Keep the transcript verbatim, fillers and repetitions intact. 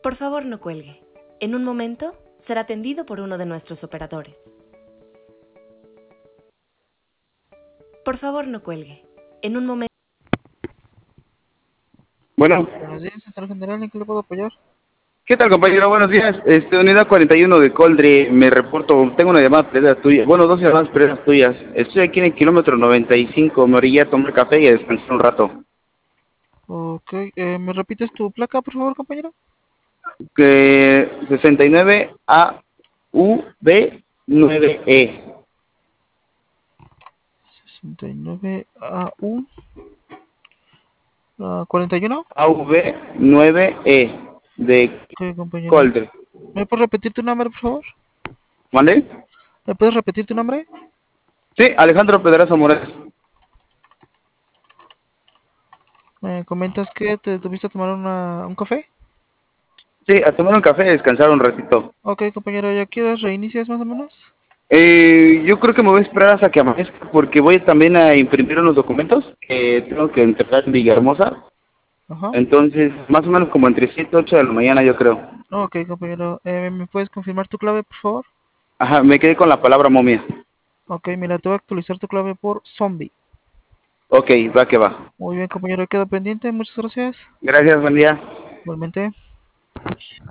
Por favor, no cuelgue. En un momento será atendido por uno de nuestros operadores. Por favor, no cuelgue. En un momento... Bueno, Buenos días, señor general, ¿en qué le puedo apoyar? ¿qué tal, compañero? Buenos días. Este, unidad cuarenta y uno de Coldre, me reporto, tengo una llamada perdida tuya, bueno, dos llamadas perdidas tuyas. Estoy aquí en el kilómetro noventa y cinco, me orillé a tomar café y a descansar un rato. Ok, eh, ¿me repites tu placa, por favor, compañero? Que sesenta y nueve A U B nueve E. sesenta y nueve A U ah, cuarenta y uno. A U B nueve E de Ok, compañero. Coldre. ¿Me puedes repetir tu nombre, por favor? ¿Vale? ¿Me puedes repetir tu nombre? Sí, Alejandro Pedraza Morales. ¿Me comentas que te tuviste a tomar una, un café? Sí, a tomar un café y descansar un ratito. Ok, compañero, ¿ya quieres reinicias más o menos? Eh, yo creo que me voy a esperar hasta que amanezca porque voy también a imprimir unos documentos que tengo que entregar en Villahermosa. Ajá. Entonces, más o menos como entre siete y ocho de la mañana, yo creo. Ok, compañero, eh, ¿me puedes confirmar tu clave, por favor? Ajá, me quedé con la palabra momia. Ok, mira, te voy a actualizar tu clave por zombie. Ok, va que va. Muy bien, compañero, quedo pendiente, muchas gracias. Gracias, buen día. Igualmente.